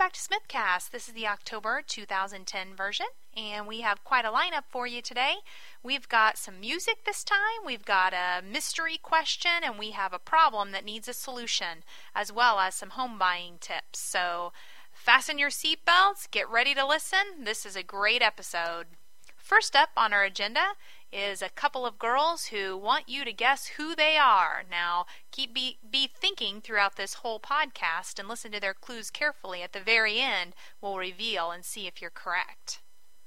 back to Smithcast. This is the October 2010 version, and we have quite a lineup for you today. We've got some music this time, we've got a mystery question, and we have a problem that needs a solution, as well as some home buying tips. So fasten your seatbelts, get ready to listen. This is a great episode. First up on our agenda is a couple of girls who want you to guess who they are. Now, be thinking throughout this whole podcast and listen to their clues carefully. At the very end, we'll reveal and see if you're correct.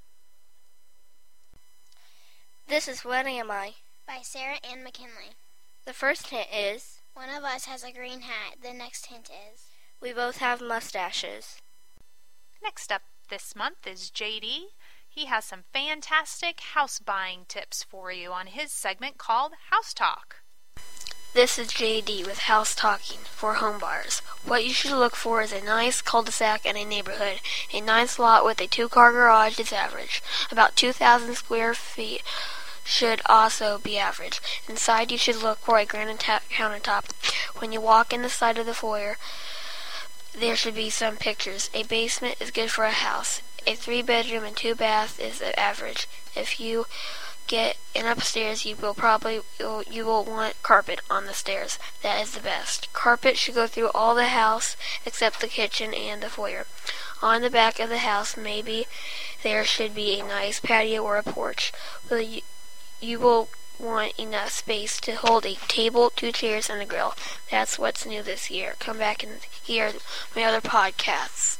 This is What Am I? By Sarah Ann McKinley. The first hint is, one of us has a green hat. The next hint is, we both have mustaches. Next up this month is JD. He has some fantastic house buying tips for you on his segment called House Talk. This is JD with House Talking for home buyers. What you should look for is a nice cul-de-sac in a neighborhood. A nice lot with a 2-car garage is average. About 2,000 square feet should also be average. Inside you should look for a granite countertop. When you walk in the side of the foyer, there should be some pictures. A basement is good for a house. A 3-bedroom and 2-bath is average. If you get in upstairs, you will want carpet on the stairs. That is the best. Carpet should go through all the house except the kitchen and the foyer. On the back of the house, maybe there should be a nice patio or a porch. You will want enough space to hold a table, 2 chairs, and a grill. That's what's new this year. Come back and hear my other podcasts.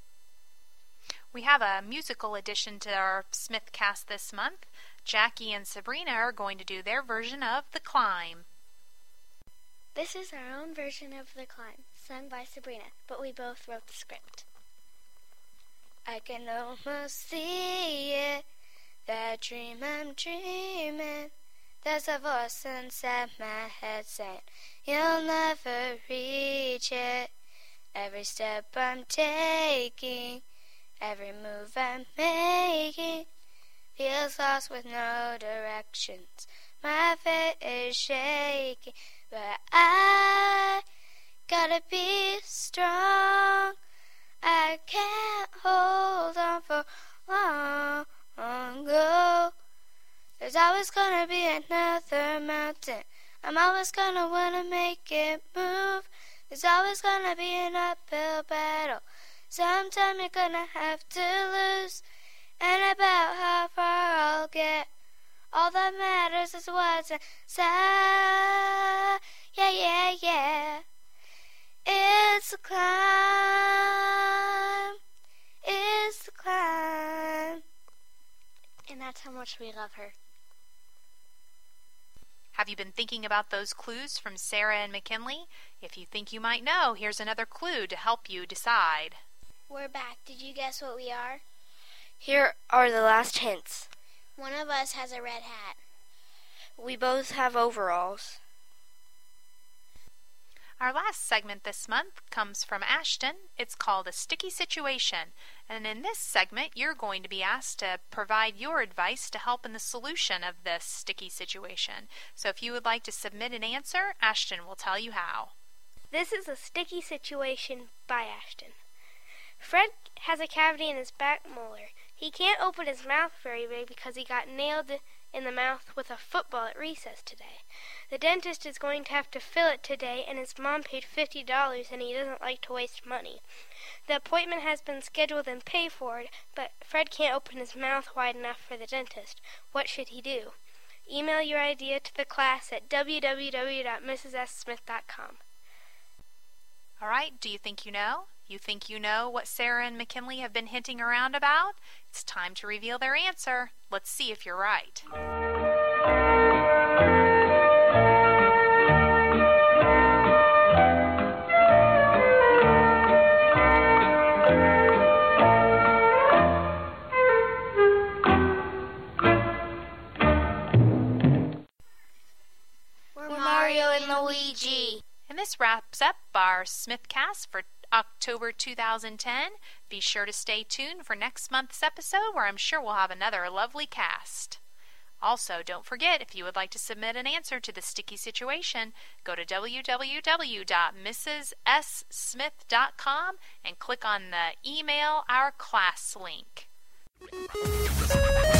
We have a musical addition to our Smithcast this month. Jackie and Sabrina are going to do their version of The Climb. This is our own version of The Climb, sung by Sabrina, but we both wrote the script. I can almost see it, that dream I'm dreaming. There's a voice inside my head saying, you'll never reach it. Every step I'm taking, every move I'm making, feels lost with no directions. My faith is shaking, but I gotta be strong. I can't hold on for long. There's always gonna be another mountain. I'm always gonna wanna make it move. There's always gonna be an uphill battle. Sometime you're gonna have to lose. And about how far I'll get, all that matters is what's inside. Yeah. It's a climb. It's a climb. And that's how much we love her. Have you been thinking about those clues from Sarah and McKinley? If you think you might know, here's another clue to help you decide. We're back. Did you guess what we are? Here are the last hints. One of us has a red hat. We both have overalls. Our last segment this month comes from Ashton. It's called A Sticky Situation. And in this segment, you're going to be asked to provide your advice to help in the solution of this sticky situation. So if you would like to submit an answer, Ashton will tell you how. This is A Sticky Situation by Ashton. Fred has a cavity in his back molar. He can't open his mouth very big because he got nailed in the mouth with a football at recess today. The dentist is going to have to fill it today, and his mom paid $50 and he doesn't like to waste money. The appointment has been scheduled and paid for, but Fred can't open his mouth wide enough for the dentist. What should he do? Email your idea to the class at www.mrssmith.com. All right, do you think you know? You think you know what Sarah and McKinley have been hinting around about? It's time to reveal their answer. Let's see if you're right. We're Mario and Luigi. And this wraps up our Smithcast for October 2010. Be sure to stay tuned for next month's episode where I'm sure we'll have another lovely cast. Also, don't forget, if you would like to submit an answer to the sticky situation, go to www.mrssmith.com and click on the Email Our Class link.